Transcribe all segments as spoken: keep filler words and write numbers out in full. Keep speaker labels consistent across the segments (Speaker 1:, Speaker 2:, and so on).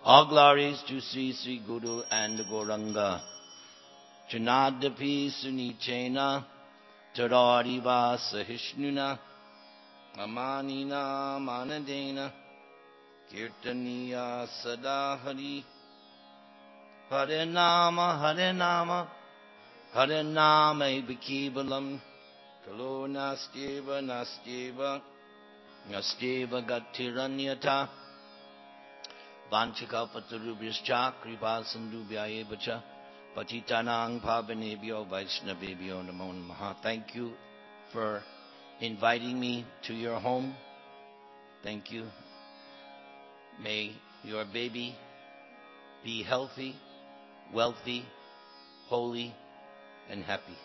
Speaker 1: All glories to Sri Sri Guru and Gauranga. Janadapi Sunichena Tarariva Sahishnuna Amanina Manadena Kirtaniya Sadahari Hare Nama Hare Nama Hare Nama Ibikibalam Kalo Nastyeva Nastyeva Nastyeva Gatiranyata Vanchika Patarubhyascha Kripa Sandubhyayevacha Patitanang Pavanebhyo Vaishnavebhyo Namo Namaha. Thank you for inviting me to your home. Thank you. May your baby be healthy, wealthy, holy, and happy.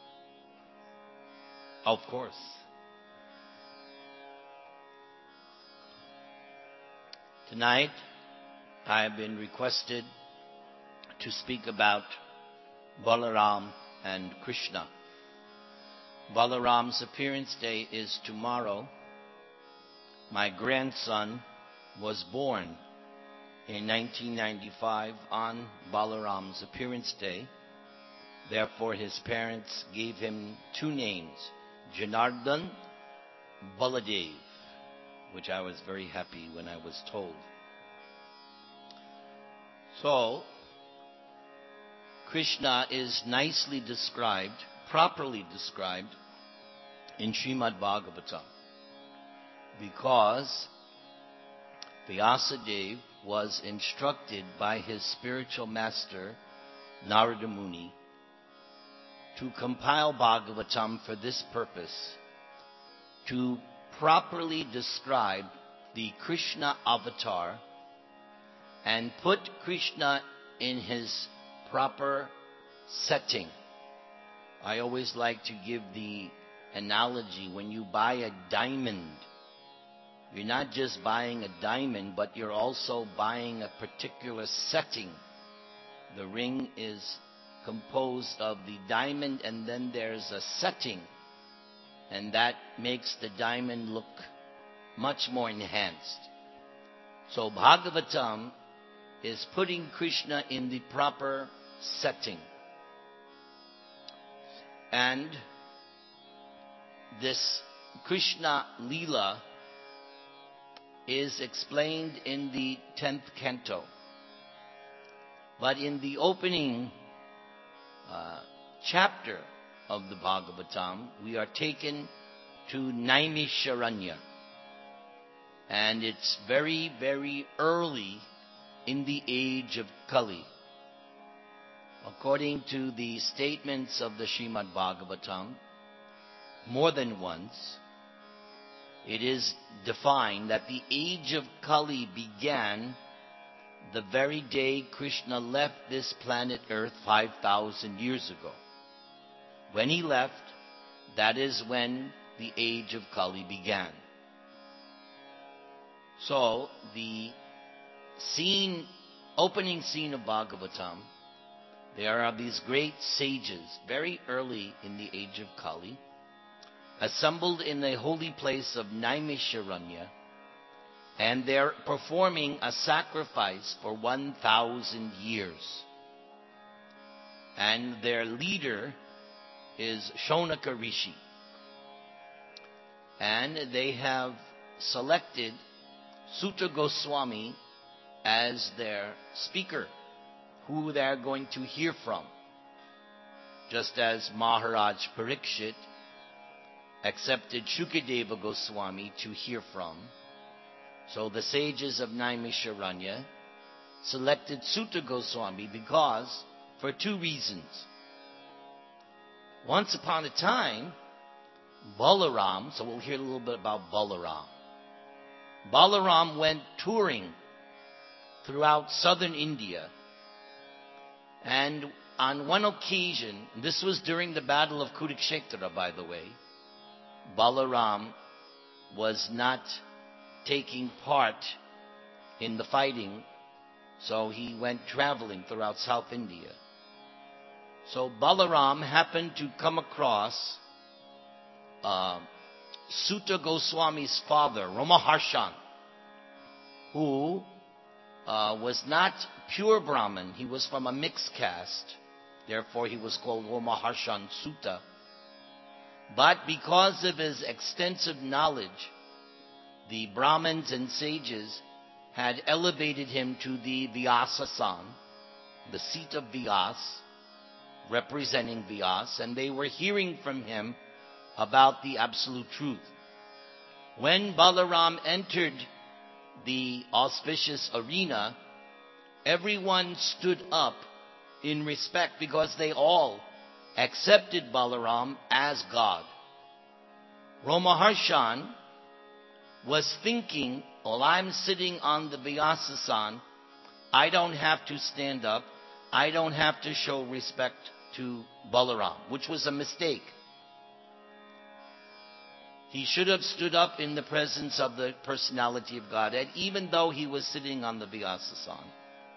Speaker 1: Of course. Tonight, I have been requested to speak about Balaram and Krishna. Balaram's appearance day is tomorrow. My grandson was born in nineteen ninety-five on Balaram's appearance day. Therefore, his parents gave him two names, Janardhan, Baladev, which I was very happy when I was told. So, Krishna is nicely described, properly described, in Srimad Bhagavatam, because Vyasadeva was instructed by his spiritual master, Narada Muni, to compile Bhagavatam for this purpose, to properly describe the Krishna avatar and put Krishna in his proper setting. I always like to give the analogy, when you buy a diamond, you're not just buying a diamond, but you're also buying a particular setting. The ring is composed of the diamond, and then there's a setting, and that makes the diamond look much more enhanced. So Bhagavatam is putting Krishna in the proper setting. And this Krishna Leela is explained in the tenth canto. But in the opening uh, chapter of the Bhagavatam, we are taken to Naimisharanya. And it's very, very early in the age of Kali. According to the statements of the Srimad Bhagavatam, more than once, it is defined that the age of Kali began the very day Krishna left this planet Earth five thousand years ago. When he left, that is when the age of Kali began. So, the scene, opening scene of Bhagavatam, there are these great sages, very early in the age of Kali, assembled in the holy place of Naimisharanya, and they're performing a sacrifice for one thousand years. And their leader is Shaunaka Rishi. And they have selected Suta Goswami as their speaker, who they are going to hear from. Just as Maharaj Parikshit accepted Shukadeva Goswami to hear from, so the sages of Naimisharanya selected Suta Goswami because, for two reasons. Once upon a time, Balaram, so we'll hear a little bit about Balaram. Balaram went touring throughout southern India, and on one occasion, this was during the battle of Kurukshetra, by the way, Balaram was not taking part in the fighting, so he went traveling throughout South India. So Balaram happened to come across uh, Suta Goswami's father, Ramaharshan, who uh, was not pure Brahmin. He was from a mixed caste. Therefore, he was called Romaharshan Sutta. But because of his extensive knowledge, the Brahmins and sages had elevated him to the Vyasa-san, the seat of Vyas, representing Vyas, and they were hearing from him about the absolute truth. When Balaram entered the auspicious arena, everyone stood up in respect because they all accepted Balaram as God. Romaharshan was thinking, while I'm sitting on the Vyasa-san, I don't have to stand up, I don't have to show respect to Balaram, which was a mistake. He should have stood up in the presence of the personality of Godhead, even though he was sitting on the Vyasa-san.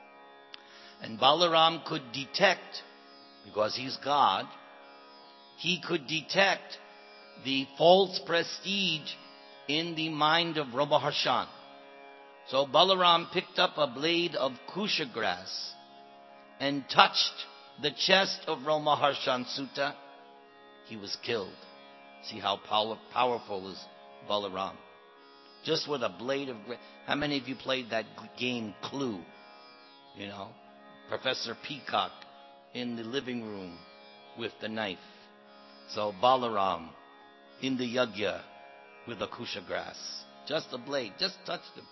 Speaker 1: And Balaram could detect, because he's God, he could detect the false prestige in the mind of Romaharshan. So Balaram picked up a blade of kusha grass and touched the chest of Romaharshan Sutta. He was killed. See how power, powerful is Balaram. Just with a blade of grass. How many of you played that game Clue? You know, Professor Peacock in the living room with the knife. So Balaram in the yagya with a kusha grass. Just a blade, just touched him.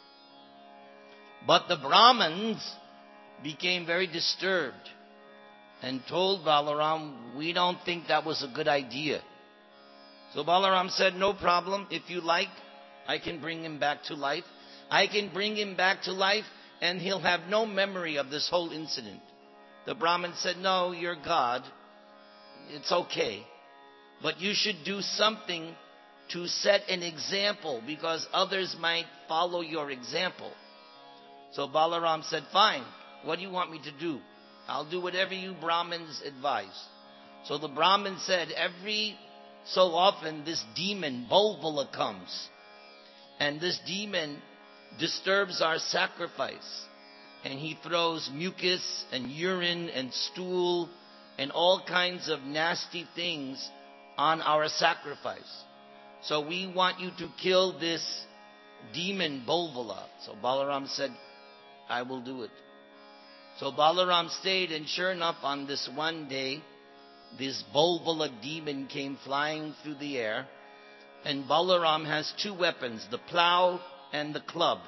Speaker 1: But the Brahmins became very disturbed and told Balaram, we don't think that was a good idea. So Balaram said, no problem. If you like, I can bring him back to life. I can bring him back to life and he'll have no memory of this whole incident. The Brahmin said, no, you're God. It's okay. But you should do something to set an example because others might follow your example. So Balaram said, fine, what do you want me to do? I'll do whatever you Brahmins advise. So the Brahmin said, every so often this demon, Bulbula, comes. And this demon disturbs our sacrifice. And he throws mucus and urine and stool and all kinds of nasty things on our sacrifice. So we want you to kill this demon Bulbula. So Balaram said, I will do it. So Balaram stayed, and sure enough, on this one day, this Bulbula demon came flying through the air, and Balaram has two weapons, the plow and the club.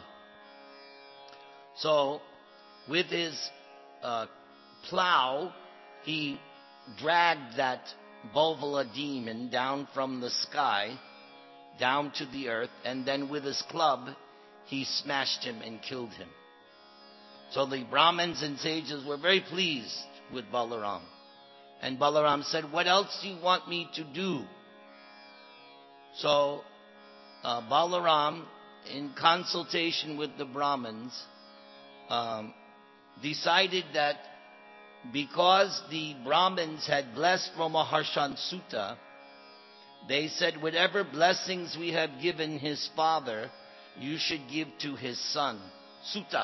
Speaker 1: So with his uh, plow, he dragged that Bulbula demon down from the sky, down to the earth, and then with his club, he smashed him and killed him. So the Brahmins and sages were very pleased with Balaram. And Balaram said, what else do you want me to do? So uh, Balaram, in consultation with the Brahmins, um, decided that because the Brahmins had blessed Romaharshan Sutta, they said, whatever blessings we have given his father, you should give to his son, Sutta.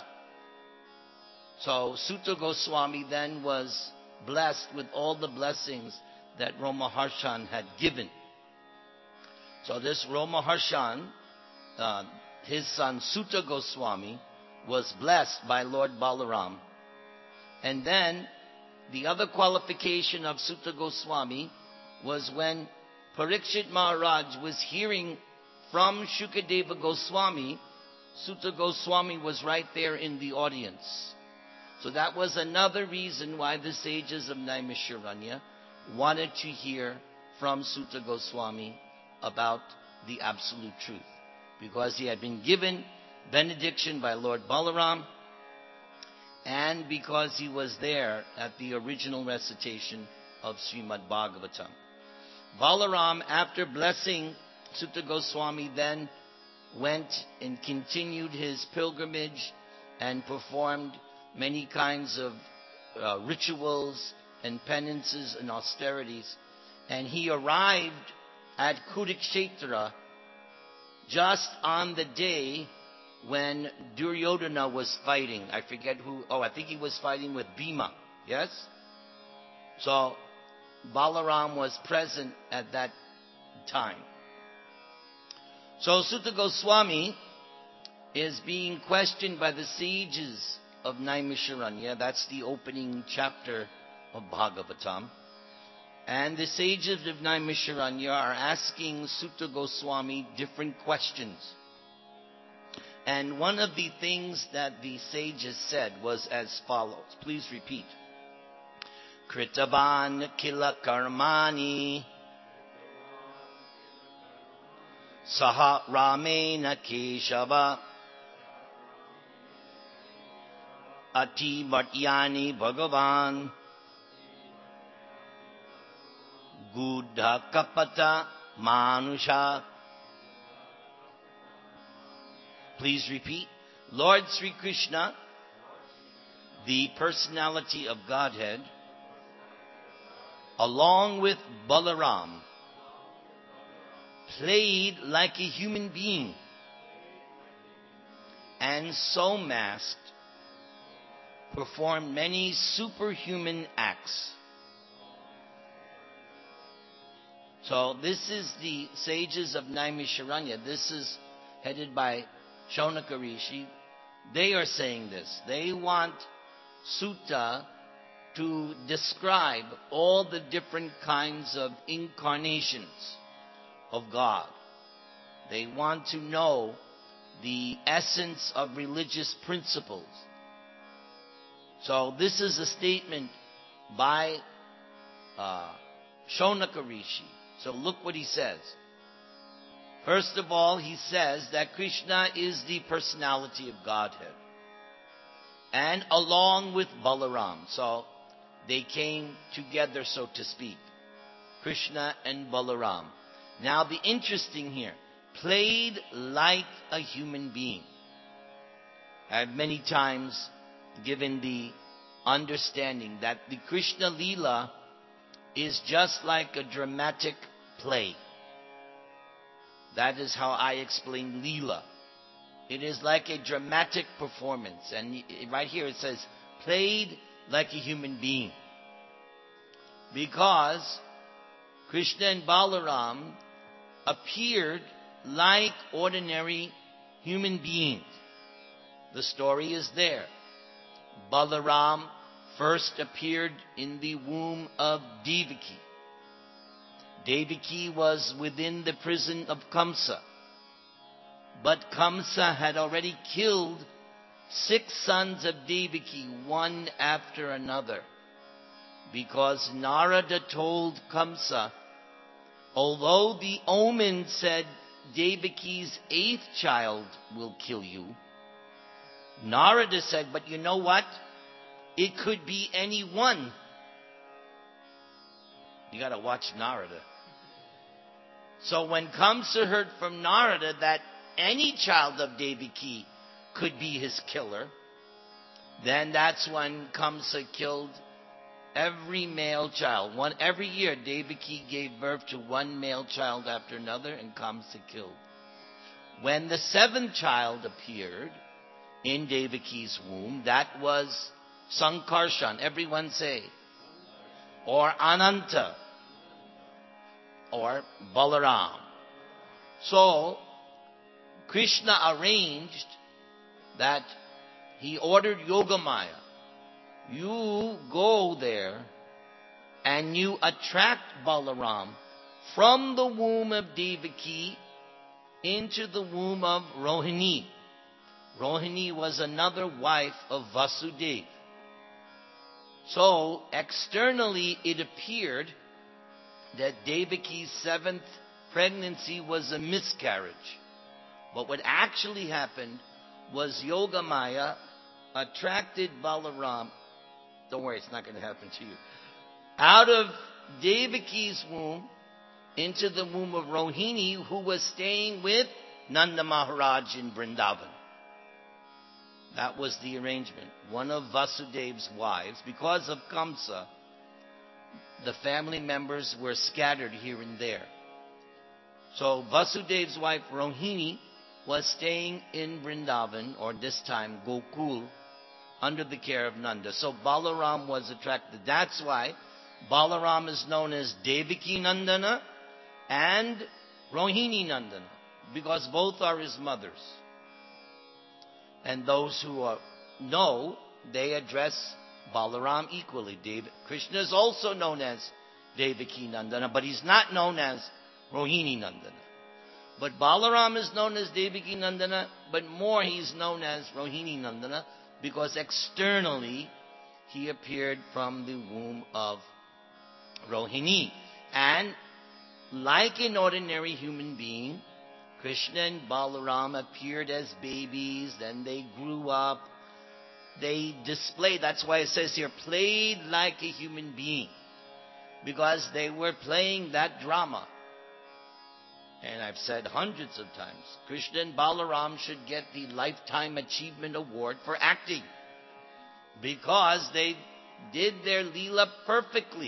Speaker 1: So Sutta Goswami then was blessed with all the blessings that Romaharshan had given. So this Romaharshan, uh, his son Sutta Goswami, was blessed by Lord Balaram. And then the other qualification of Sutta Goswami was when Parikshit Maharaj was hearing from Shukadeva Goswami, Sutta Goswami was right there in the audience. So that was another reason why the sages of Naimisharanya wanted to hear from Sutta Goswami about the absolute truth. Because he had been given benediction by Lord Balaram, and because he was there at the original recitation of Srimad Bhagavatam. Balaram, after blessing Sutta Goswami, then went and continued his pilgrimage and performed many kinds of uh, rituals and penances and austerities. And he arrived at Kurukshetra just on the day when Duryodhana was fighting. I forget who. Oh, I think he was fighting with Bhima. Yes? So, Balaram was present at that time. So, Suta Goswami is being questioned by the sages of Naimisharanya. That's the opening chapter of Bhagavatam. And the sages of Naimisharanya are asking Suta Goswami different questions. And one of the things that the sages said was as follows. Please repeat. Kritavan kila karmani saha ramena keshava ati bhatyani bhagavan Guddha kapata manusha. Please repeat. Lord Sri Krishna, the personality of Godhead, along with Balaram, played like a human being and so masked, performed many superhuman acts. So this is the sages of Naimisharanya. This is headed by Shaunaka Rishi. They are saying this. They want Sutta to describe all the different kinds of incarnations of God. They want to know the essence of religious principles. So this is a statement by uh, Shaunaka Rishi. So look what he says. First of all, he says that Krishna is the personality of Godhead. And along with Balaram. So they came together, so to speak. Krishna and Balaram. Now the interesting here, played like a human being. I have many times given the understanding that the Krishna Leela is just like a dramatic play. That is how I explain Leela. It is like a dramatic performance. And right here it says, played like a human being. Because Krishna and Balaram appeared like ordinary human beings. The story is there. Balaram first appeared in the womb of Devaki. Devaki was within the prison of Kamsa. But Kamsa had already killed six sons of Devaki, one after another. Because Narada told Kamsa, although the omen said Devaki's eighth child will kill you, Narada said, but you know what? It could be any one. You gotta watch Narada. So when Kamsa heard from Narada that any child of Devaki could be his killer, then that's when Kamsa killed every male child. One every year Devaki gave birth to one male child after another, and Kamsa killed. When the seventh child appeared in Devaki's womb, that was Sankarshan. Everyone say. Or Ananta. Or Balaram. So, Krishna arranged that he ordered Yogamaya. You go there and you attract Balaram from the womb of Devaki into the womb of Rohini. Rohini was another wife of Vasudeva. So, externally it appeared that Devaki's seventh pregnancy was a miscarriage. But what actually happened was Yogamaya attracted Balaram. Don't worry, it's not going to happen to you. Out of Devaki's womb into the womb of Rohini, who was staying with Nanda Maharaj in Vrindavan. That was the arrangement. One of Vasudeva's wives, because of Kamsa, the family members were scattered here and there. So Vasudeva's wife Rohini was staying in Vrindavan, or this time Gokul, under the care of Nanda. So Balaram was attracted. That's why Balaram is known as Devaki Nandana and Rohini Nandana, because both are his mothers. And those who are, know, they address Balaram equally. Dev, Krishna is also known as Devaki Nandana, but he's not known as Rohini Nandana. But Balaram is known as Devaki Nandana, but more he's known as Rohini Nandana, because externally he appeared from the womb of Rohini. And like an ordinary human being, Krishna and Balaram appeared as babies, then they grew up, they displayed, that's why it says here, played like a human being, because they were playing that drama. And I've said hundreds of times, Krishna and Balaram should get the Lifetime Achievement Award for acting, because they did their Leela perfectly.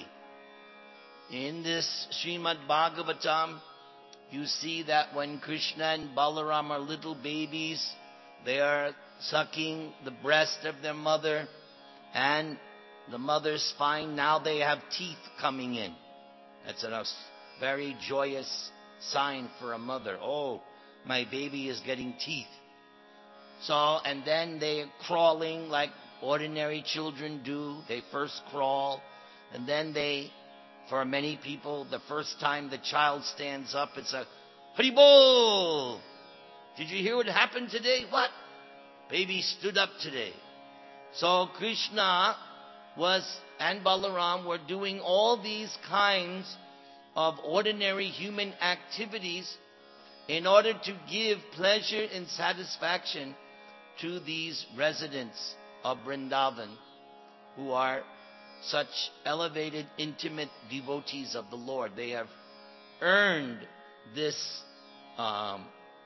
Speaker 1: In this Srimad Bhagavatam, you see that when Krishna and Balaram are little babies, they are sucking the breast of their mother, and the mother's fine. Now they have teeth coming in. That's a very joyous sign for a mother. Oh, my baby is getting teeth. So, and then they're crawling like ordinary children do. They first crawl, and then they, for many people, the first time the child stands up, it's a Haribol! Did you hear what happened today? What? Baby stood up today. So Krishna was, and Balaram were doing all these kinds of ordinary human activities in order to give pleasure and satisfaction to these residents of Vrindavan, who are such elevated, intimate devotees of the Lord. They have earned this, um,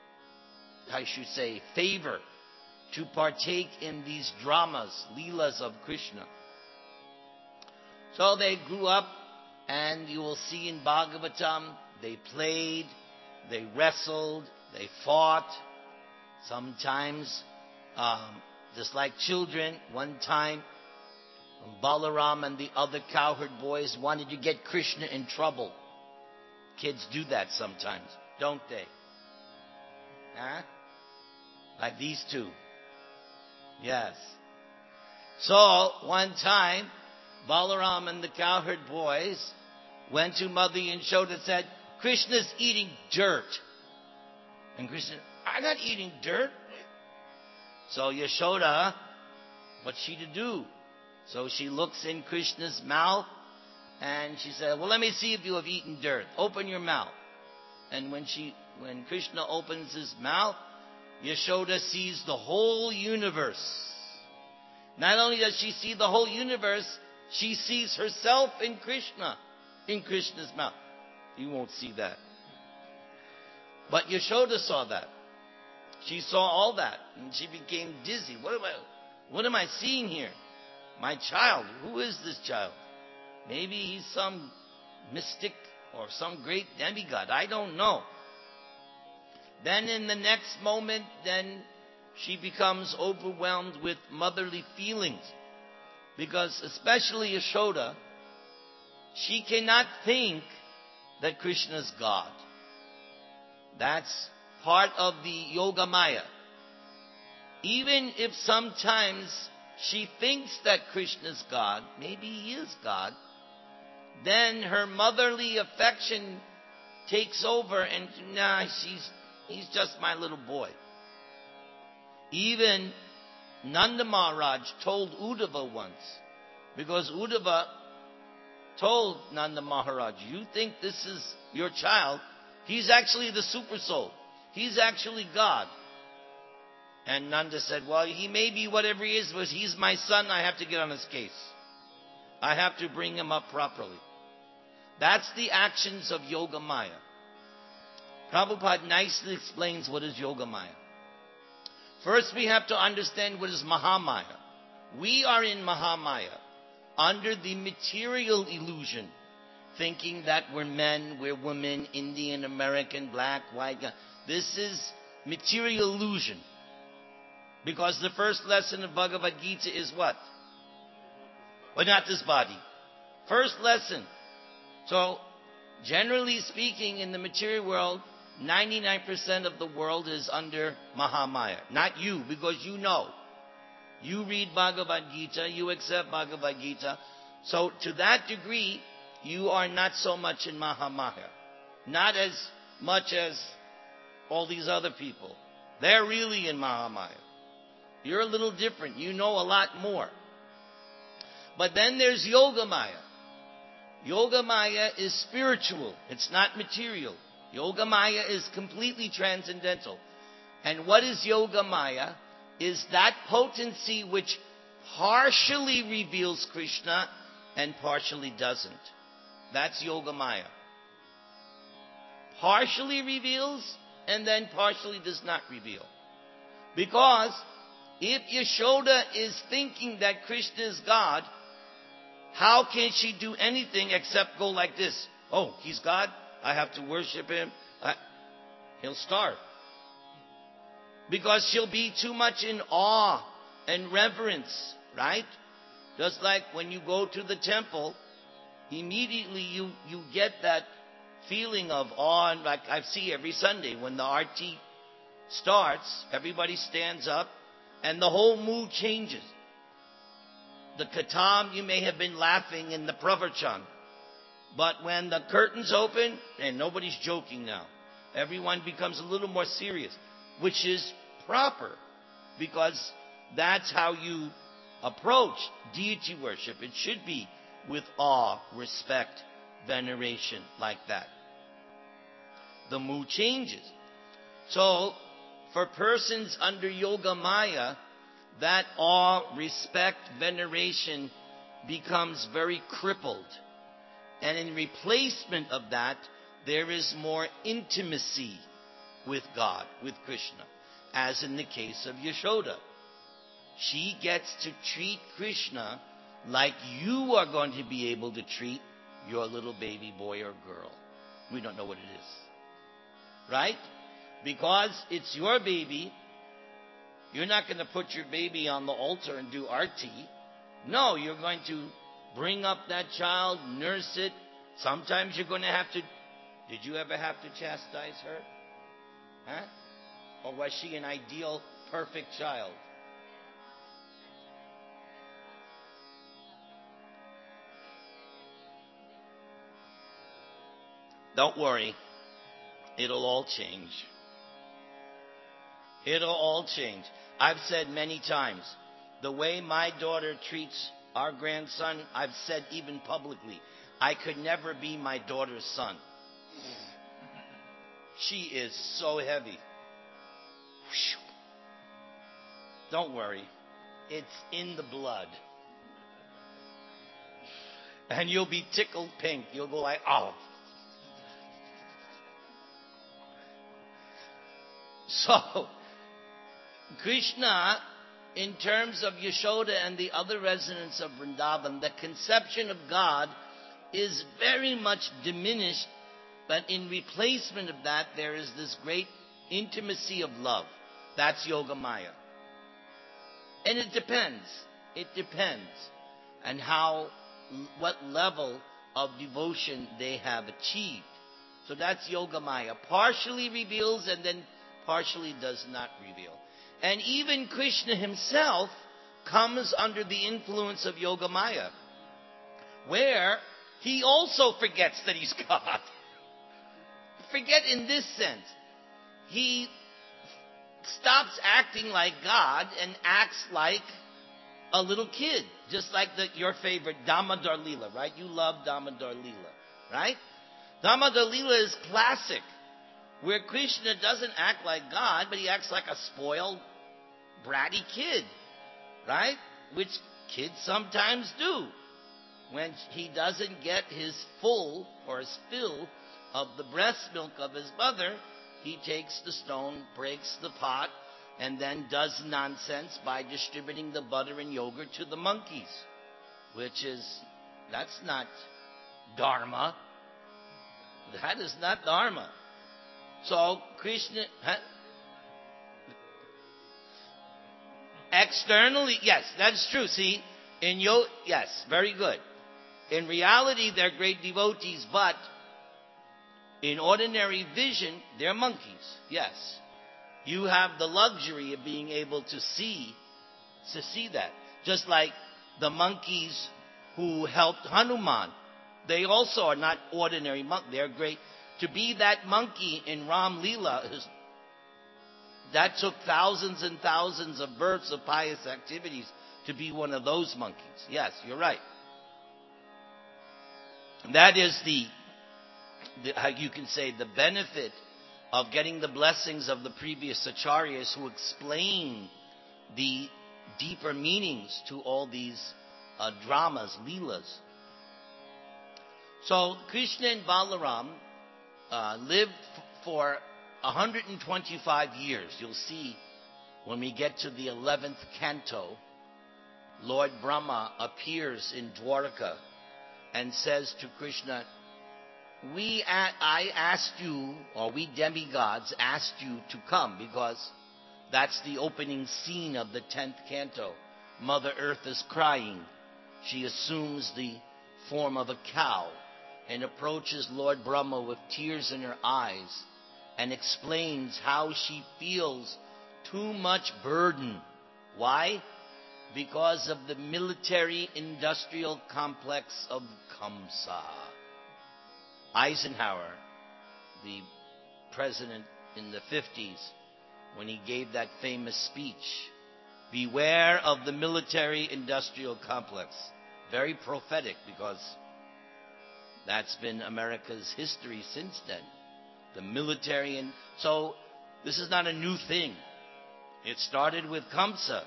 Speaker 1: I should say, favor to partake in these dramas, leelas of Krishna. So they grew up, and you will see in Bhagavatam, they played, they wrestled, they fought. Sometimes, um, just like children, one time, Balaram and the other cowherd boys wanted to get Krishna in trouble. Kids do that sometimes, don't they? Huh? Like these two. Yes. So, one time, Balaram and the cowherd boys went to Mother Yashoda and said, Krishna's eating dirt. And Krishna, I'm not eating dirt. So Yashoda, what's she to do? So she looks in Krishna's mouth and she said, well, let me see if you have eaten dirt. Open your mouth. And when she, when Krishna opens his mouth, Yashoda sees the whole universe. Not only does she see the whole universe, she sees herself in Krishna, in Krishna's mouth. You won't see that. But Yashoda saw that. She saw all that, and she became dizzy. What am I, what am I seeing here? My child. Who is this child? Maybe he's some mystic or some great demigod. I don't know. Then in the next moment, then she becomes overwhelmed with motherly feelings. Because especially Yashoda, she cannot think that Krishna is God. That's part of the Yoga Maya. Even if sometimes she thinks that Krishna is God, maybe he is God, then her motherly affection takes over and, nah, she's, he's just my little boy. Even Nanda Maharaj told Uddhava once, because Uddhava told Nanda Maharaj, you think this is your child? He's actually the super soul. He's actually God. And Nanda said, well, he may be whatever he is, but he's my son. I have to get on his case. I have to bring him up properly. That's the actions of Yoga Maya. Prabhupada nicely explains what is Yoga Maya. First, we have to understand what is Mahamaya. We are in Mahamaya, under the material illusion, thinking that we're men, we're women, Indian, American, black, white. This is material illusion. Because the first lesson of Bhagavad Gita is what? But not this body. First lesson. So, generally speaking, in the material world, ninety-nine percent of the world is under Mahamaya. Not you, because you know. You read Bhagavad Gita, you accept Bhagavad Gita. So, to that degree, you are not so much in Mahamaya. Not as much as all these other people. They're really in Mahamaya. You're a little different. You know a lot more. But then there's Yogamaya. Yogamaya is spiritual. It's not material. Yogamaya is completely transcendental. And what is Yogamaya? Is that potency which partially reveals Krishna and partially doesn't. That's Yogamaya. Partially reveals and then partially does not reveal. Because if Yashoda is thinking that Krishna is God, how can she do anything except go like this? Oh, he's God. I have to worship him. I... He'll starve. Because she'll be too much in awe and reverence, right? Just like when you go to the temple, immediately you, you get that feeling of awe. And like I see every Sunday when the arti starts, everybody stands up and the whole mood changes. The katam, you may have been laughing in the pravachan. But when the curtains open, and nobody's joking now, everyone becomes a little more serious, which is proper, because that's how you approach deity worship. It should be with awe, respect, veneration, like that. The mood changes. So, for persons under Yoga Maya, that awe, respect, veneration becomes very crippled. And in replacement of that, there is more intimacy with God, with Krishna, as in the case of Yashoda. She gets to treat Krishna like you are going to be able to treat your little baby boy or girl. We don't know what it is. Right? Because it's your baby, you're not going to put your baby on the altar and do arti. No, you're going to bring up that child, nurse it. Sometimes you're going to have to... Did you ever have to chastise her? Huh? Or was she an ideal, perfect child? Don't worry. It'll all change. It'll all change. I've said many times, the way my daughter treats our grandson, I've said even publicly, I could never be my daughter's son. She is so heavy. Don't worry. It's in the blood. And you'll be tickled pink. You'll go like, oh. So, Krishna, in terms of Yashoda and the other residents of Vrindavan, the conception of God is very much diminished, but in replacement of that, there is this great intimacy of love. That's Yoga Maya. And it depends. It depends on how, what level of devotion they have achieved. So that's Yoga Maya. Partially reveals and then partially does not reveal. And even Krishna himself comes under the influence of Yoga Maya, where he also forgets that he's God. Forget in this sense. He stops acting like God and acts like a little kid. Just like the, your favorite Damodar Leela, right? You love Damodar Leela, right? Damodar Leela is classic, where Krishna doesn't act like God, but he acts like a spoiled, bratty kid, right? Which kids sometimes do. When he doesn't get his full or his fill of the breast milk of his mother, he takes the stone, breaks the pot, and then does nonsense by distributing the butter and yogurt to the monkeys. Which is, that's not dharma. That is not dharma. So, Krishna... Huh? Externally, yes, that's true. See, in yo, yes, very good. In reality, they're great devotees, but in ordinary vision, they're monkeys. Yes. You have the luxury of being able to see, to see that. Just like the monkeys who helped Hanuman. They also are not ordinary monkeys. They're great. To be that monkey in Ram Leela, is, that took thousands and thousands of births of pious activities to be one of those monkeys. Yes, you're right. That is the, the how you can say, the benefit of getting the blessings of the previous acharyas who explain the deeper meanings to all these uh, dramas, leelas. So Krishna and Balaram uh, lived f- for one hundred twenty-five years. You'll see when we get to the eleventh canto, Lord Brahma appears in Dwarka and says to Krishna, we, I asked you, or we demigods asked you to come, because that's the opening scene of the tenth canto. Mother Earth is crying. She assumes the form of a cow and approaches Lord Brahma with tears in her eyes and explains how she feels too much burden. Why? Because of the military-industrial complex of Kamsa. Eisenhower, the president in the fifties, when he gave that famous speech, beware of the military-industrial complex. Very prophetic, because that's been America's history since then. The military, and so this is not a new thing. It started with Kamsa.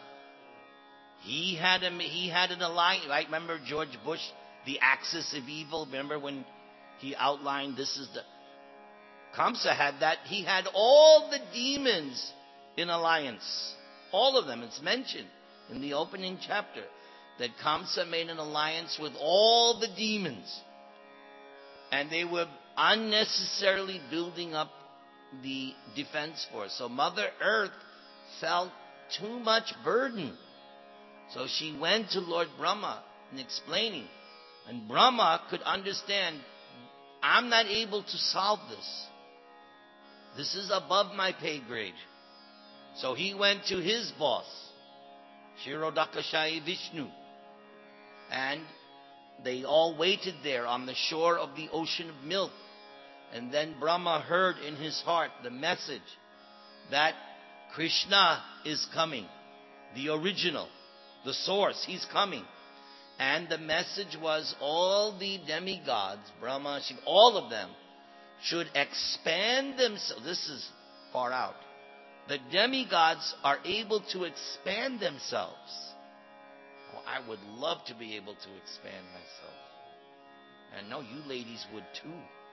Speaker 1: He had a, he had an alliance, right? Remember George Bush, the axis of evil? Remember when he outlined this is the... Kamsa had that. He had all the demons in alliance. All of them. It's mentioned in the opening chapter that Kamsa made an alliance with all the demons. And they were unnecessarily building up the defense force. So Mother Earth felt too much burden. So she went to Lord Brahma and explaining. And Brahma could understand, I'm not able to solve this. This is above my pay grade. So he went to his boss, Kshirodakashayi Vishnu. And they all waited there on the shore of the ocean of milk. And then Brahma heard in his heart the message that Krishna is coming. The original, the source, he's coming. And the message was all the demigods, Brahma, Shiva, all of them, should expand themselves. This is far out. The demigods are able to expand themselves. Oh, I would love to be able to expand myself. And no, you ladies would too.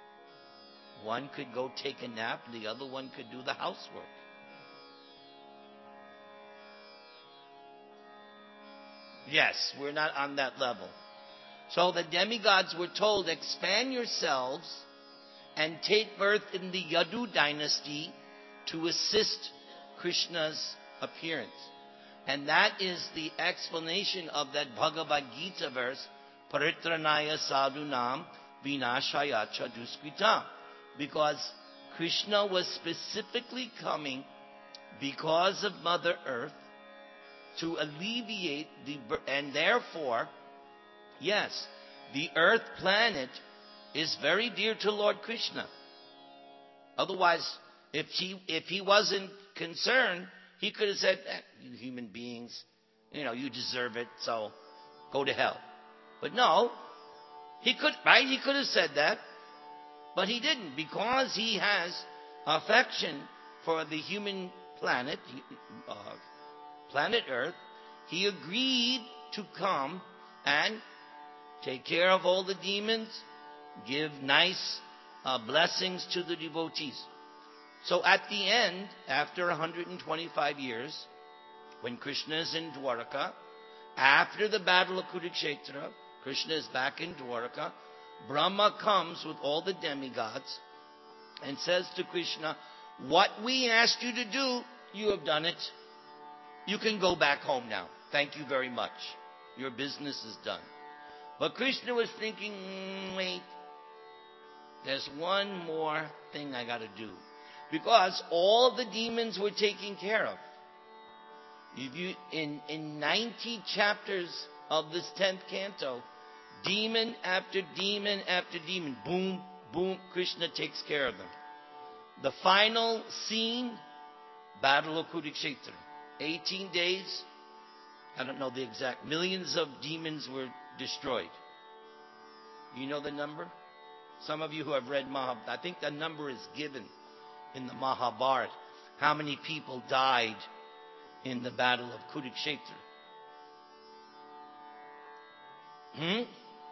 Speaker 1: One could go take a nap, the other one could do the housework. Yes, we're not on that level. So the demigods were told, expand yourselves and take birth in the Yadu dynasty to assist Krishna's appearance. And that is the explanation of that Bhagavad Gita verse, Paritranaya sadhunam vinashaya cha duskritam. Because Krishna was specifically coming because of Mother Earth to alleviate the, and therefore, yes, the earth planet is very dear to Lord Krishna. Otherwise, if he, if he wasn't concerned, he could have said, eh, you human beings, you know, you deserve it, so go to hell. But no, he could, right? He could have said that, but he didn't, because he has affection for the human planet, uh, planet Earth. He agreed to come and take care of all the demons, give nice uh, blessings to the devotees. So at the end, after one hundred twenty-five years, when Krishna is in Dwaraka, after the battle of Kurukshetra, Krishna is back in Dwaraka, Brahma comes with all the demigods and says to Krishna, what we asked you to do, you have done it. You can go back home now. Thank you very much. Your business is done. But Krishna was thinking, mm, wait, there's one more thing I got to do. Because all the demons were taken care of. If you, in, in ninety chapters of this tenth canto, demon after demon after demon, boom, boom, Krishna takes care of them. The final scene, Battle of Kurukshetra. eighteen days, I don't know the exact, millions of demons were destroyed. You know the number? Some of you who have read Mahabharata, I think the number is given in the Mahabharata. How many people died in the Battle of Kurukshetra? Hmm?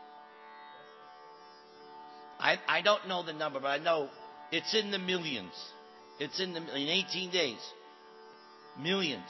Speaker 1: I, I don't know the number, but I know it's in the millions. It's in the in eighteen days. Millions.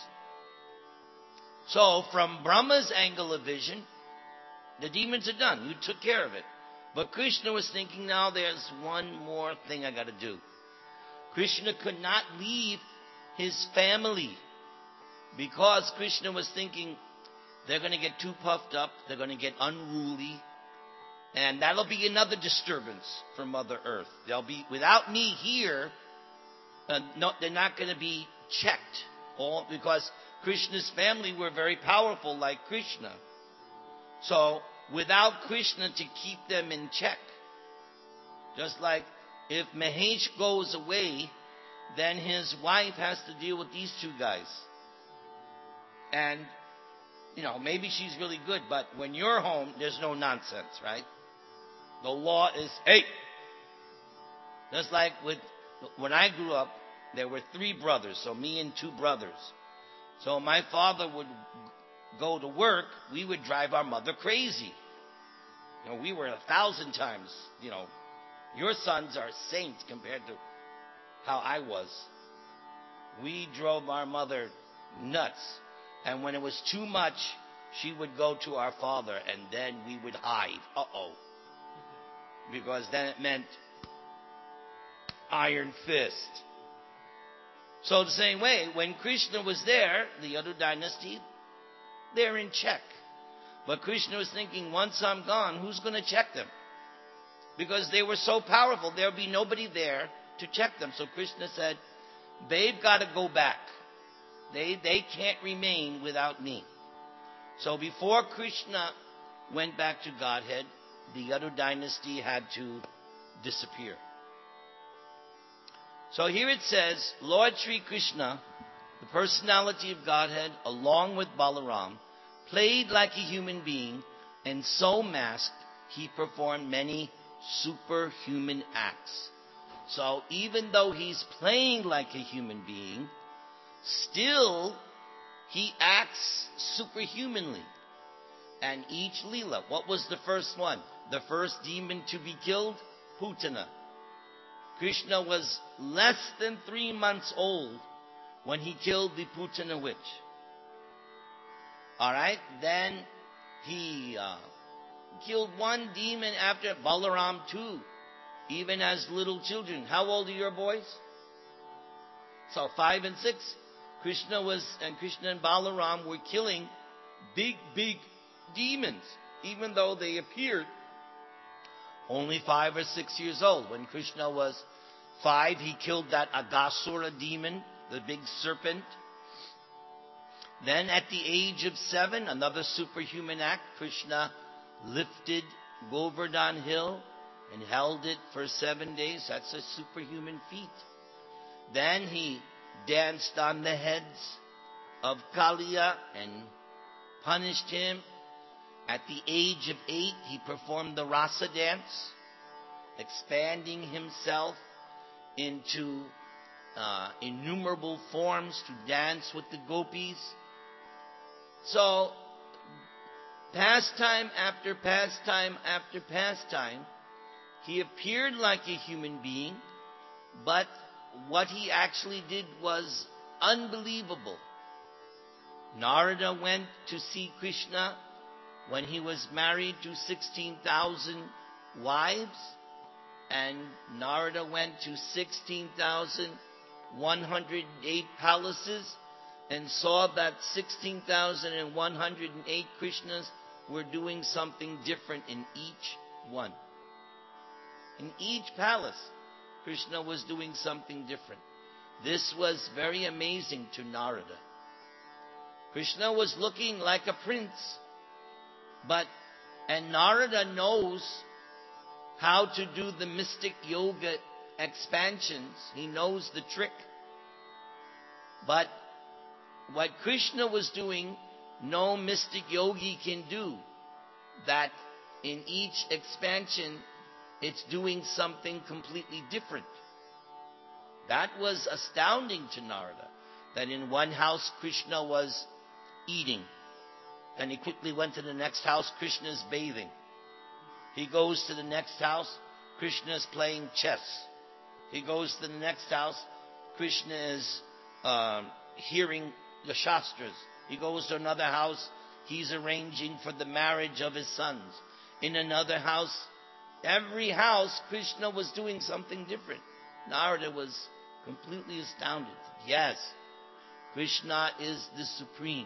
Speaker 1: So, from Brahma's angle of vision, the demons are done. You took care of it. But Krishna was thinking, now there's one more thing I got to do. Krishna could not leave his family because Krishna was thinking they're going to get too puffed up, they're going to get unruly, and that'll be another disturbance for Mother Earth. They'll be, without me here, uh, no, they're not going to be checked. All because Krishna's family were very powerful like Krishna. So, without Krishna to keep them in check, just like if Mahesh goes away, then his wife has to deal with these two guys. And, you know, maybe she's really good, but when you're home, there's no nonsense, right? The law is, hey! Just like with, when I grew up, there were three brothers, so me and two brothers. So my father would go to work, we would drive our mother crazy. You know, we were a thousand times, you know, your sons are saints compared to how I was. We drove our mother nuts. And when it was too much, she would go to our father and then we would hide. Uh-oh. Because then it meant iron fist. So the same way, when Krishna was there, the Yadu dynasty, they're in check. But Krishna was thinking, once I'm gone, who's going to check them? Because they were so powerful, there'll be nobody there to check them. So Krishna said, they've got to go back. They, they can't remain without me. So before Krishna went back to Godhead, the Yadu dynasty had to disappear. So here it says, Lord Sri Krishna, the personality of Godhead, along with Balaram, played like a human being, and so masked, he performed many superhuman acts. So even though he's playing like a human being, still he acts superhumanly. And each Leela, what was the first one? The first demon to be killed? Putana. Krishna was less than three months old when he killed the Putana witch. Alright, then he uh, killed one demon after Balaram too, even as little children. How old are your boys? So five and six. Krishna was, and Krishna and Balaram were killing big, big demons, even though they appeared only five or six years old. When Krishna was five, he killed that Aghasura demon, the big serpent. Then at the age of seven, another superhuman act, Krishna lifted Govardhan Hill and held it for seven days. That's a superhuman feat. Then he danced on the heads of Kaliya and punished him. At the age of eight, he performed the Rasa dance, expanding himself into uh, innumerable forms to dance with the gopis. So, pastime after pastime after pastime, he appeared like a human being, but what he actually did was unbelievable. Narada went to see Krishna when he was married to sixteen thousand wives, and Narada went to sixteen thousand one hundred eight palaces, and saw that sixteen thousand one hundred eight Krishnas were doing something different in each one. In each palace, Krishna was doing something different. This was very amazing to Narada. Krishna was looking like a prince, but, and Narada knows how to do the mystic yoga expansions. He knows the trick. But what Krishna was doing, no mystic yogi can do. That in each expansion, it's doing something completely different. That was astounding to Narada. That in one house, Krishna was eating. Then he quickly went to the next house, Krishna is bathing. He goes to the next house, Krishna is playing chess. He goes to the next house, Krishna is uh, hearing the Shastras. He goes to another house, he's arranging for the marriage of his sons. In another house, every house, Krishna was doing something different. Narada was completely astounded. Yes, Krishna is the supreme.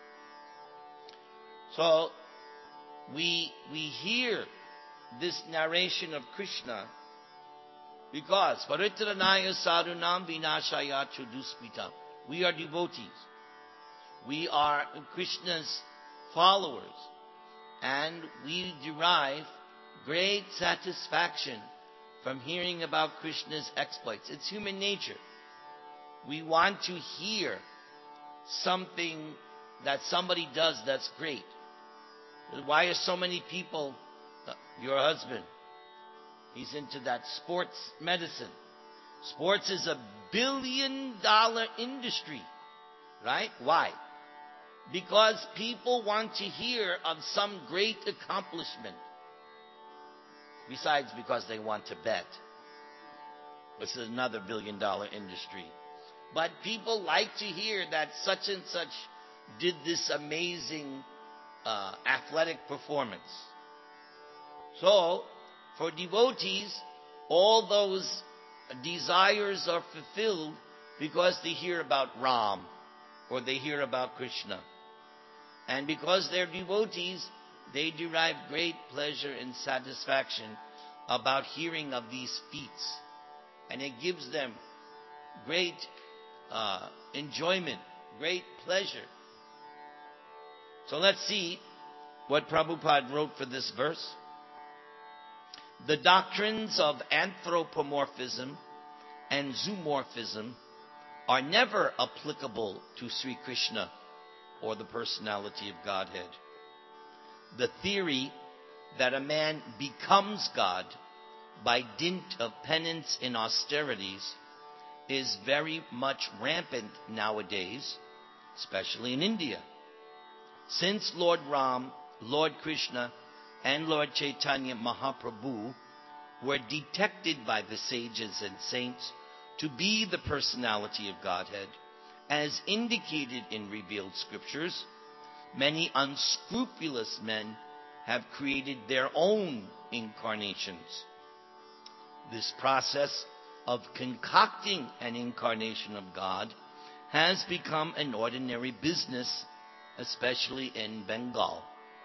Speaker 1: So, we, we hear this narration of Krishna because Paritranaya Sadhunam Vinashaya Chuduspita. We are devotees. We are Krishna's followers. And we derive great satisfaction from hearing about Krishna's exploits. It's human nature. We want to hear something that somebody does that's great. Why are so many people, uh, your husband, he's into that sports medicine. Sports is a billion dollar industry, right? Why? Because people want to hear of some great accomplishment. Besides, because they want to bet. This is another billion dollar industry. But people like to hear that such and such did this amazing uh, athletic performance. So, for devotees, all those desires are fulfilled because they hear about Ram or they hear about Krishna. And because they're devotees, they derive great pleasure and satisfaction about hearing of these feats. And it gives them great uh, enjoyment, great pleasure. So let's see what Prabhupada wrote for this verse. The doctrines of anthropomorphism and zoomorphism are never applicable to Sri Krishna or the personality of Godhead. The theory that a man becomes God by dint of penance and austerities is very much rampant nowadays, especially in India. Since Lord Ram, Lord Krishna, and Lord Chaitanya Mahaprabhu were detected by the sages and saints to be the personality of Godhead, as indicated in revealed scriptures, many unscrupulous men have created their own incarnations. This process of concocting an incarnation of God has become an ordinary business, especially in Bengal.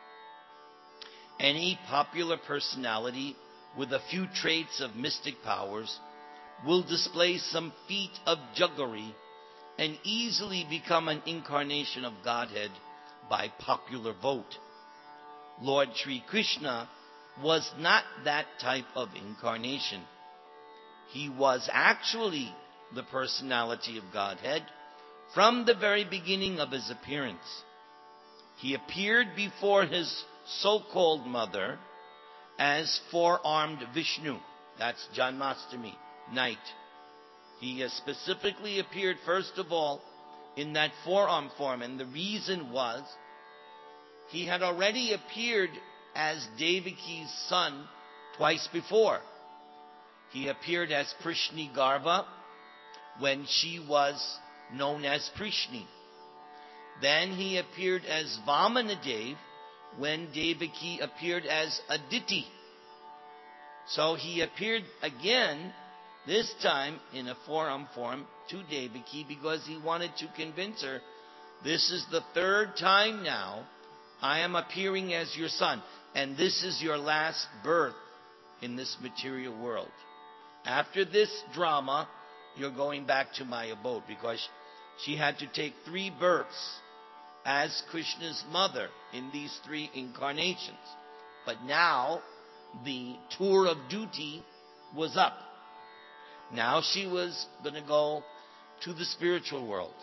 Speaker 1: Any popular personality with a few traits of mystic powers will display some feat of jugglery and easily become an incarnation of Godhead by popular vote. Lord Sri Krishna was not that type of incarnation. He was actually the personality of Godhead from the very beginning of his appearance. He appeared before his so-called mother as four-armed Vishnu. That's Janmashtami night. He has specifically appeared, first of all, in that four-arm form. And the reason was, he had already appeared as Devaki's son twice before. He appeared as Prishni Garva when she was known as Prishni. Then he appeared as Vamanadev when Devaki appeared as Aditi. So he appeared again, this time in a four-arm form, to Devaki because he wanted to convince her This is the third time now I am appearing as your son. And this is your last birth in this material world. After this drama, you're going back to my abode, because she had to take three births as Krishna's mother in these three incarnations. But now the tour of duty was up. Now she was going to go to the spiritual world.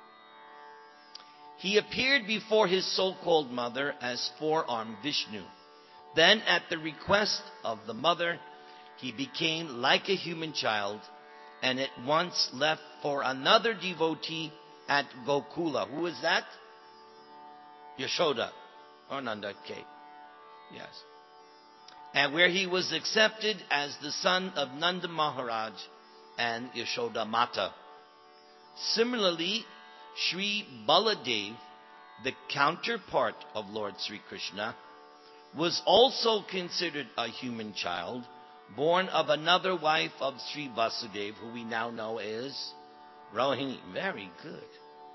Speaker 1: He appeared before his so-called mother as four-armed Vishnu. Then, at the request of the mother, he became like a human child and at once left for another devotee at Gokula. Who is that? Yashoda, or Nanda K. Yes. And where he was accepted as the son of Nanda Maharaj and Yashoda Mata. Similarly, Sri Baladev, the counterpart of Lord Sri Krishna, was also considered a human child, born of another wife of Sri Vasudeva, who we now know as Rohini. Very good.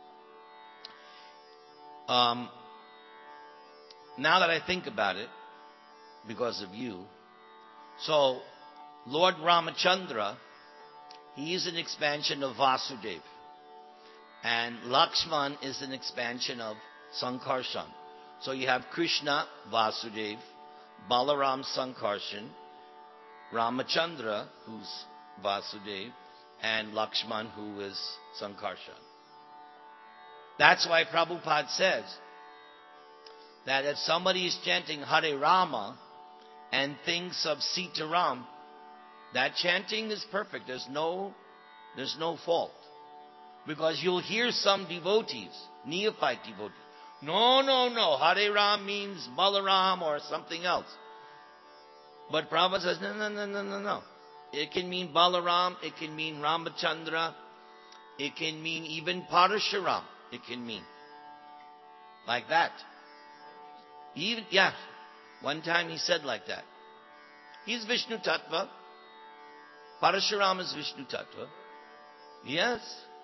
Speaker 1: Um, now that I think about it, because of you, so Lord Ramachandra, he is an expansion of Vasudeva. And Lakshman is an expansion of Sankarshan. So you have Krishna, Vasudeva, Balaram, Sankarshan, Ramachandra, who's Vasudeva, and Lakshman, who is Sankarshan. That's why Prabhupada says that if somebody is chanting Hare Rama and thinks of Sita Ram, that chanting is perfect. There's no, there's no fault. Because you'll hear some devotees, neophyte devotees, no, no, no, Hare Ram means Balaram or something else. But Prabhupada says, no, no, no, no, no, no. It can mean Balaram, it can mean Ramachandra, it can mean even Parashuram, it can mean. Like that. Even, yeah, one time he said like that. He's Vishnu Tattva. Parashuram is Vishnu Tattva. Yes.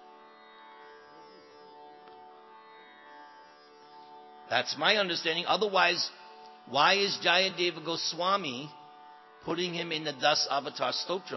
Speaker 1: That's my understanding. Otherwise, why is Jayadeva Goswami putting him in the Das Avatar Stotram?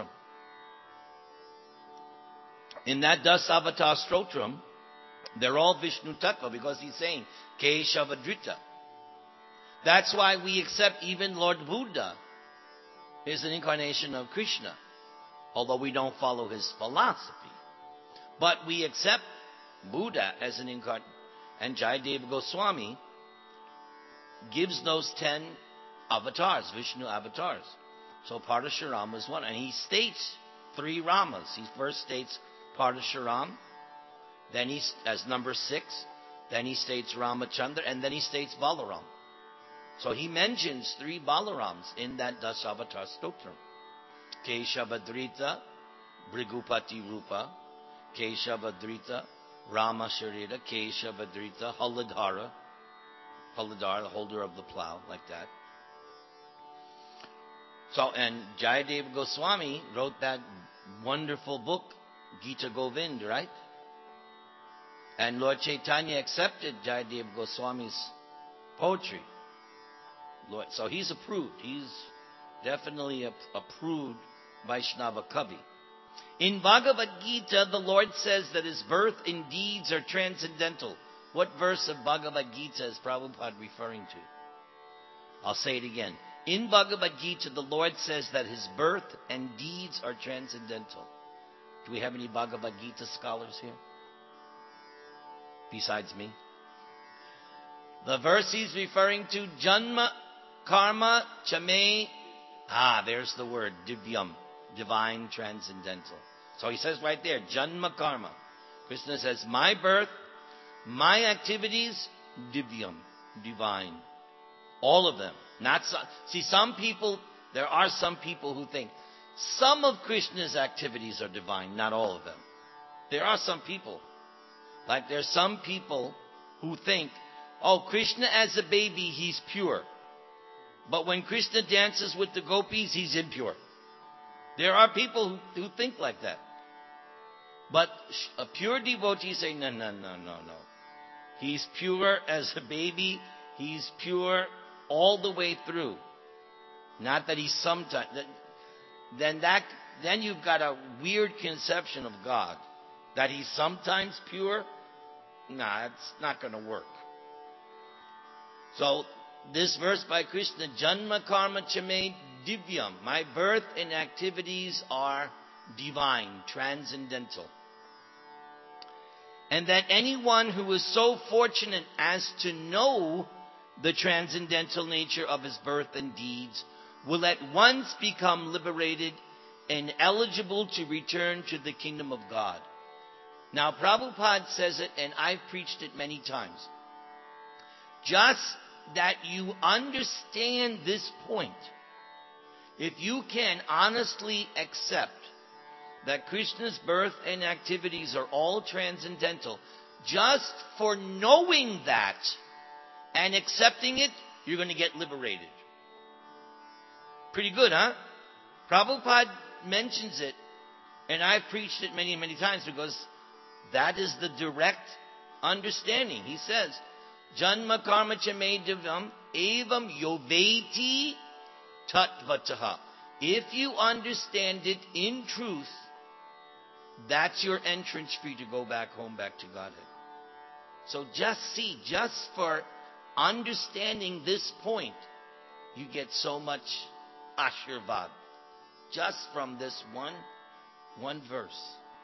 Speaker 1: In that Das Avatar Stotram, they're all Vishnu Tattva, because he's saying Keshavadrita. That's why we accept even Lord Buddha is an incarnation of Krishna, although we don't follow his philosophy. But we accept Buddha as an incarnation. And Jayadeva Goswami gives those ten avatars, Vishnu avatars. So Parashuram is one. And he states three Ramas. He first states Parashuram, then he, as number six, then he states Ramachandra, and then he states Balaram. So he mentions three Balarams in that Dasavatar Stotram. Keshavadrita, Brigupati Rupa, Keshavadrita, Rama Sharira, Keshavadrita, Haladhara, Haladhara, the holder of the plow, like that. So, and Jayadeva Goswami wrote that wonderful book, Gita Govind, right? And Lord Chaitanya accepted Jayadeva Goswami's poetry. Lord, so he's approved. He's definitely a, approved Vaishnava Kavi. In Bhagavad Gita, the Lord says that his birth and deeds are transcendental. What verse of Bhagavad Gita is Prabhupada referring to? I'll say it again. In Bhagavad Gita, the Lord says that his birth and deeds are transcendental. Do we have any Bhagavad Gita scholars here? Besides me? The verse he's referring to, Janma Karma Chame. Ah, there's the word, Divyam. Divine, transcendental. So he says right there, Janma Karma. Krishna says, my birth, my activities, Divyam, divine. All of them. Not some, see, some people, there are some people who think some of Krishna's activities are divine, not all of them. There are some people. Like there's some people who think, oh, Krishna as a baby, he's pure. But when Krishna dances with the gopis, he's impure. There are people who, who think like that. But a pure devotee say, no, no, no, no, no. He's pure as a baby. He's pure all the way through. Not that he's sometimes. Then that, then you've got a weird conception of God. That he's sometimes pure? Nah, it's not going to work. So, this verse by Krishna, Janma Karma Chame Divyam. My birth and activities are divine, transcendental. And that anyone who is so fortunate as to know the transcendental nature of his birth and deeds will at once become liberated and eligible to return to the kingdom of God. Now, Prabhupada says it, and I've preached it many times. Just that you understand this point, if you can honestly accept that Krishna's birth and activities are all transcendental, just for knowing that and accepting it, you're going to get liberated. Pretty good, huh? Prabhupada mentions it, and I've preached it many, many times because that is the direct understanding. He says, Janma karma chame divam evam yoveti tatvataha. If you understand it in truth, that's your entrance fee to go back home, back to Godhead. So just see, just for understanding this point, you get so much ashirvad. Just from this one, one verse.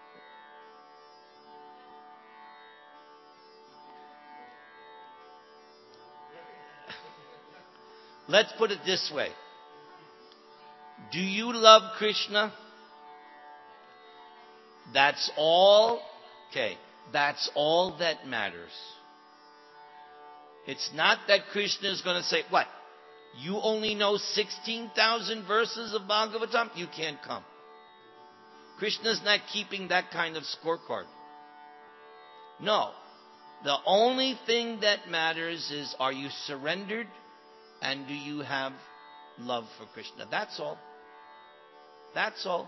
Speaker 1: Let's put it this way. Do you love Krishna? That's all. Okay. That's all that matters. It's not that Krishna is going to say, what? You only know sixteen thousand verses of Bhagavatam? You can't come. Krishna's not keeping that kind of scorecard. No. The only thing that matters is, are you surrendered? And do you have love for Krishna? That's all. That's all.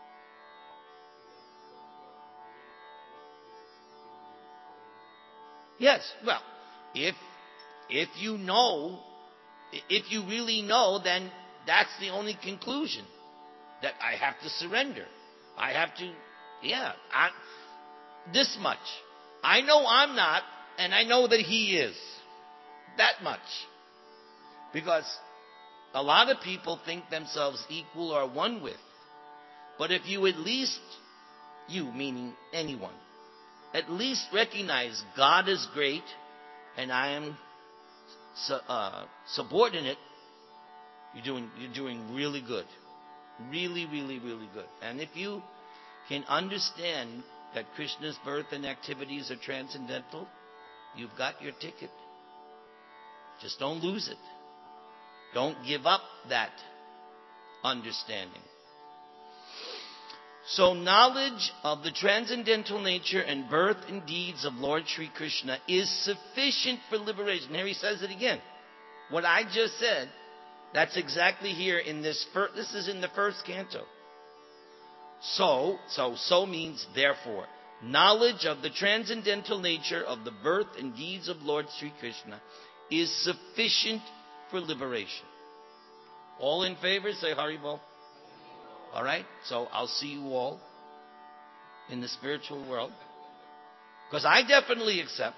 Speaker 1: Yes, well, if if you know, if you really know, then that's the only conclusion. That I have to surrender. I have to, yeah, I, this much. I know I'm not, and I know that he is. That much. Because a lot of people think themselves equal or one with. But if you at least, you meaning anyone, at least recognize God is great and I am uh, subordinate, you're doing, you're doing really good. Really, really, really good. And if you can understand that Krishna's birth and activities are transcendental, you've got your ticket. Just don't lose it. Don't give up that understanding. So knowledge of the transcendental nature and birth and deeds of Lord Sri Krishna is sufficient for liberation. Here he says it again. What I just said, that's exactly here in this first, this is in the first canto. So, so, so means therefore. Knowledge of the transcendental nature of the birth and deeds of Lord Sri Krishna is sufficient for liberation. All in favor, say Haribol. All right? So I'll see you all in the spiritual world. Because I definitely accept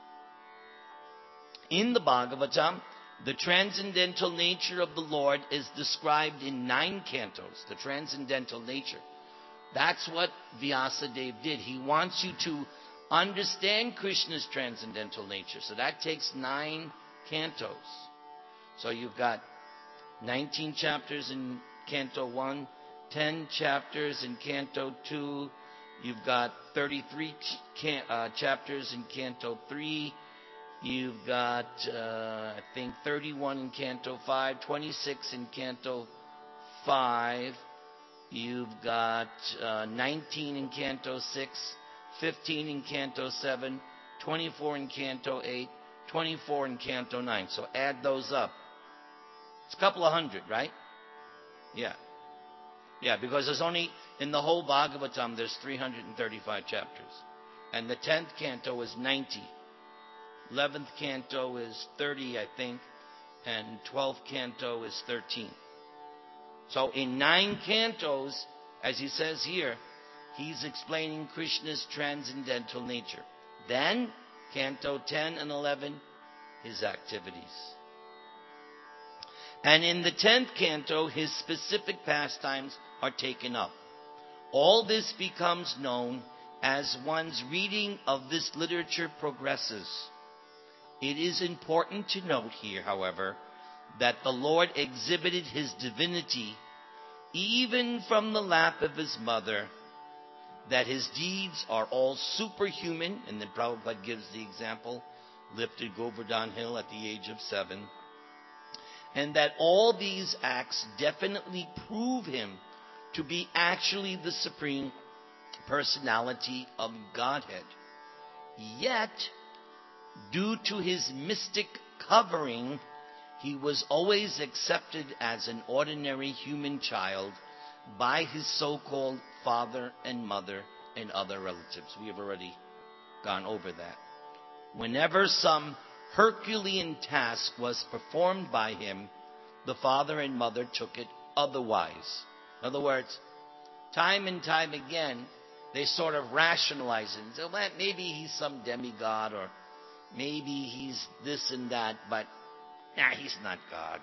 Speaker 1: in the Bhagavatam, the transcendental nature of the Lord is described in nine cantos. The transcendental nature. That's what Vyasadeva did. He wants you to understand Krishna's transcendental nature. So that takes nine cantos. So you've got nineteen chapters in Canto one, ten chapters in Canto two, you've got thirty-three ch- can- uh, chapters in Canto three, you've got, uh, I think, thirty-one in Canto five, twenty-six in Canto five, you've got uh, nineteen in Canto six, fifteen in Canto seven, twenty-four in Canto eight, twenty-four in Canto nine. So add those up. It's a couple of hundred, right? Yeah. Yeah, because there's only, in the whole Bhagavatam, there's three hundred thirty-five chapters. And the tenth canto is ninety. eleventh canto is thirty, I think, and twelfth canto is thirteen. So in nine cantos, as he says here, he's explaining Krishna's transcendental nature. Then, canto ten and eleven, his activities. And in the tenth canto, his specific pastimes are taken up. All this becomes known as one's reading of this literature progresses. It is important to note here, however, that the Lord exhibited his divinity even from the lap of his mother, that his deeds are all superhuman, and then Prabhupada gives the example, lifted Govardhan Hill at the age of seven, and that all these acts definitely prove him to be actually the Supreme Personality of Godhead. Yet, due to his mystic covering, he was always accepted as an ordinary human child by his so-called father and mother and other relatives. We have already gone over that. Whenever some Herculean task was performed by him, the father and mother took it otherwise. In other words, time and time again, they sort of rationalize it and say, well, maybe he's some demigod, or maybe he's this and that, but nah, he's not God.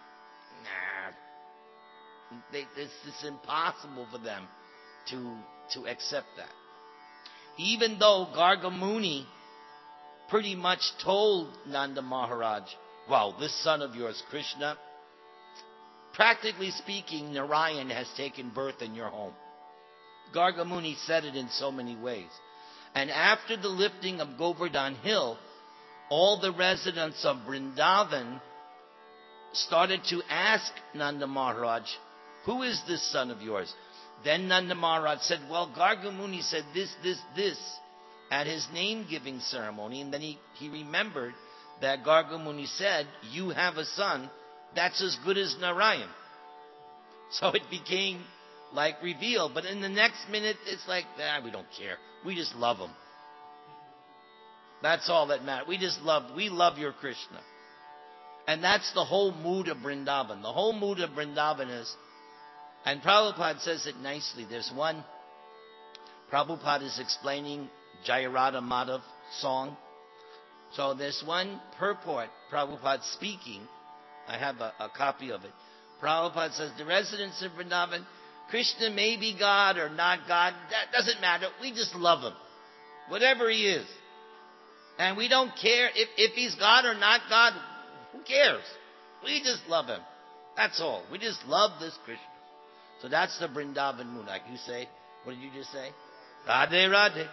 Speaker 1: Nah. They, it's, it's impossible for them to, to accept that. Even though Garga Muni pretty much told Nanda Maharaj, well, this son of yours, Krishna, practically speaking, Narayan has taken birth in your home. Garga Muni said it in so many ways. And after the lifting of Govardhan Hill, all the residents of Vrindavan started to ask Nanda Maharaj, who is this son of yours? Then Nanda Maharaj said, well, Garga Muni said this, this, this at his name-giving ceremony. And then he, he remembered that Garga Muni said, you have a son that's as good as Narayan. So it became like revealed. But in the next minute, it's like, nah, we don't care. We just love him. That's all that matters. We just love, we love your Krishna. And that's the whole mood of Vrindavan. The whole mood of Vrindavan is, and Prabhupada says it nicely. There's one, Prabhupada is explaining Jayarada Madhav song. So there's one purport, Prabhupada speaking. I have a, a copy of it. Prabhupada says, the residents of Vrindavan, Krishna may be God or not God, that doesn't matter. We just love him. Whatever he is. And we don't care if, if he's God or not God. Who cares? We just love him. That's all. We just love this Krishna. So that's the Vrindavan mood. Like you say, what did you just say? Radhe Radhe.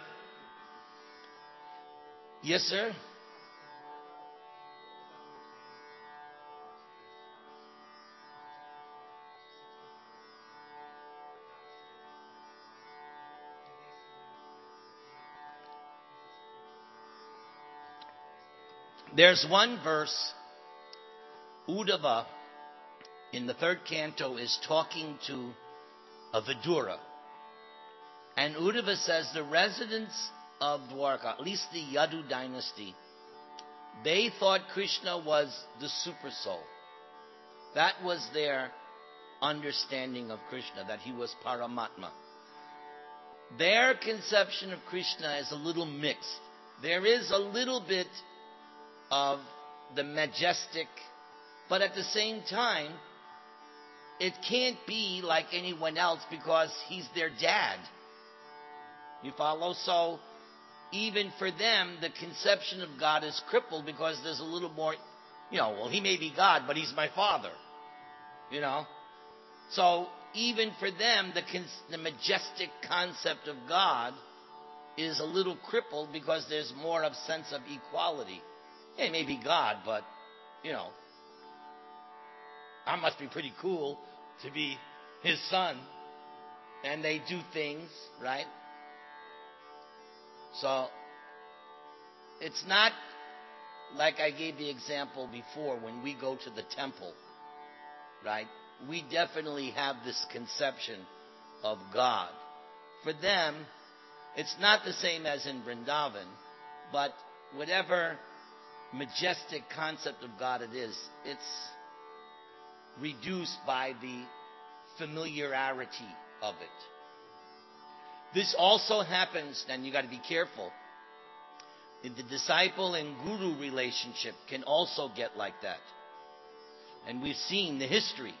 Speaker 1: Yes, sir? There's one verse, Uddhava, in the third canto, is talking to a Vidura. And Uddhava says the residents of Dwarka, at least the Yadu dynasty, they thought Krishna was the super soul. That was their understanding of Krishna, that he was Paramatma. Their conception of Krishna is a little mixed. There is a little bit of the majestic, but at the same time, it can't be like anyone else because he's their dad. You follow? So even for them, the conception of God is crippled because there's a little more, you know, well, he may be God, but he's my father. You know? So even for them, the, the majestic concept of God is a little crippled because there's more of sense of equality. He may be God, but, you know, I must be pretty cool to be his son. And they do things, right? So, it's not like I gave the example before when we go to the temple, right? We definitely have this conception of God. For them, it's not the same as in Vrindavan, but whatever majestic concept of God it is, it's reduced by the familiarity of it. This also happens, and you got to be careful. The disciple and guru relationship can also get like that. And we've seen the history.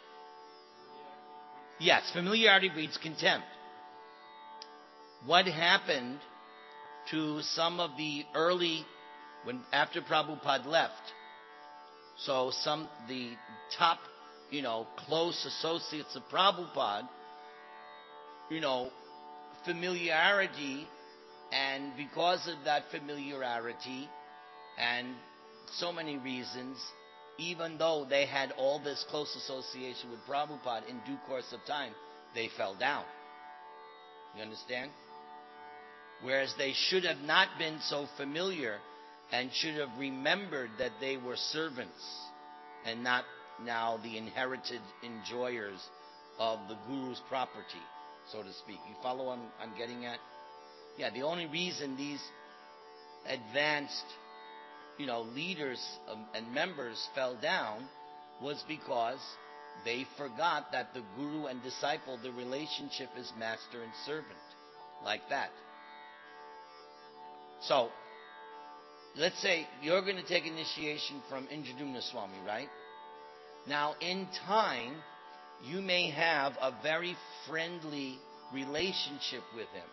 Speaker 1: Yes, familiarity breeds contempt. What happened to some of the early, when after Prabhupada left, so some the top, you know, close associates of Prabhupada, you know, familiarity, and because of that familiarity and so many reasons, even though they had all this close association with Prabhupada, in due course of time, they fell down. You understand? Whereas they should have not been so familiar and should have remembered that they were servants and not now the inherited enjoyers of the Guru's property, so to speak. You follow what I'm, I'm getting at? Yeah, the only reason these advanced, you know, leaders and members fell down was because they forgot that the Guru and disciple, the relationship is master and servant, like that. So, let's say you're going to take initiation from Indradyumna Swami, right? Now, in time, you may have a very friendly relationship with him.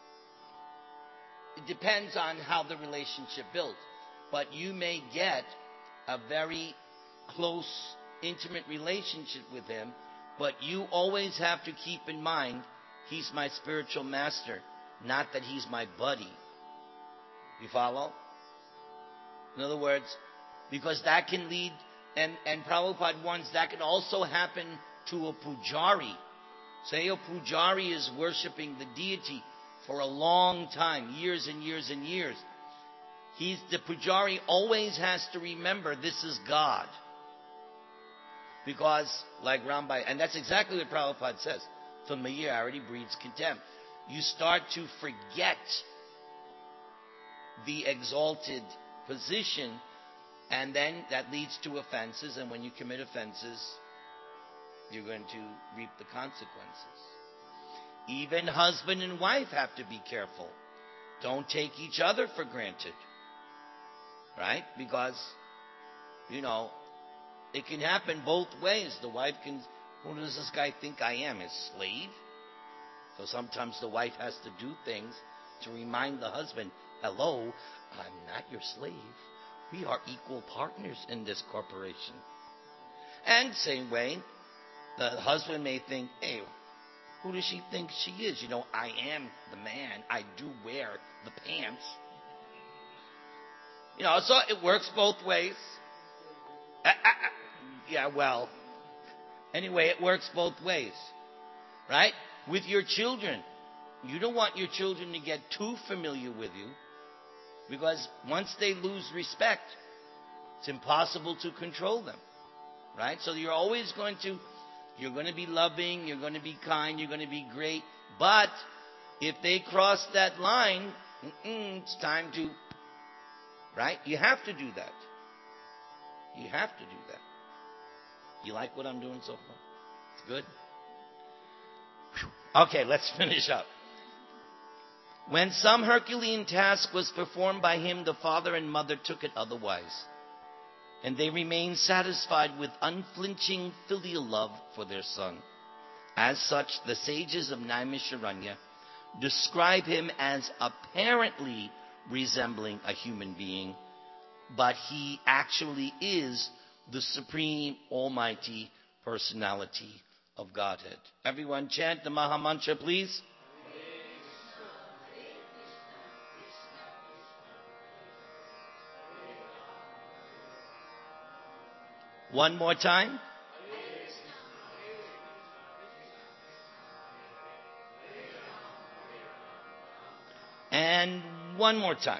Speaker 1: It depends on how the relationship builds. But you may get a very close, intimate relationship with him, but you always have to keep in mind, he's my spiritual master, not that he's my buddy. You follow? In other words, because that can lead, and, and Prabhupada warns, that can also happen to a pujari. Say a pujari is worshipping the deity for a long time, years and years and years. He's, the pujari always has to remember this is God. Because, like Rambai, and that's exactly what Prabhupada says, familiarity breeds contempt. You start to forget the exalted position, and then that leads to offenses, and when you commit offenses, you're going to reap the consequences. Even husband and wife have to be careful. Don't take each other for granted. Right? Because, you know, it can happen both ways. The wife can, who does this guy think I am, his slave? So sometimes the wife has to do things to remind the husband, hello, I'm not your slave. We are equal partners in this corporation. And same way, the husband may think, hey, who does she think she is? You know, I am the man. I do wear the pants. You know, so it works both ways. Uh, uh, uh, yeah, well, anyway, it works both ways. Right? With your children, you don't want your children to get too familiar with you, because once they lose respect, it's impossible to control them. Right? So you're always going to, you're going to be loving, you're going to be kind, you're going to be great. But if they cross that line, it's time to, right? You have to do that. You have to do that. You like what I'm doing so far? It's good? Whew. Okay, let's finish up. When some Herculean task was performed by him, the father and mother took it otherwise, and they remained satisfied with unflinching filial love for their son. As such, the sages of Naimisharanya describe him as apparently resembling a human being, but he actually is the supreme almighty personality of Godhead. Everyone chant the Maha Mantra, please. One more time. And one more time.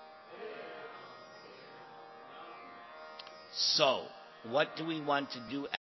Speaker 1: So, what do we want to do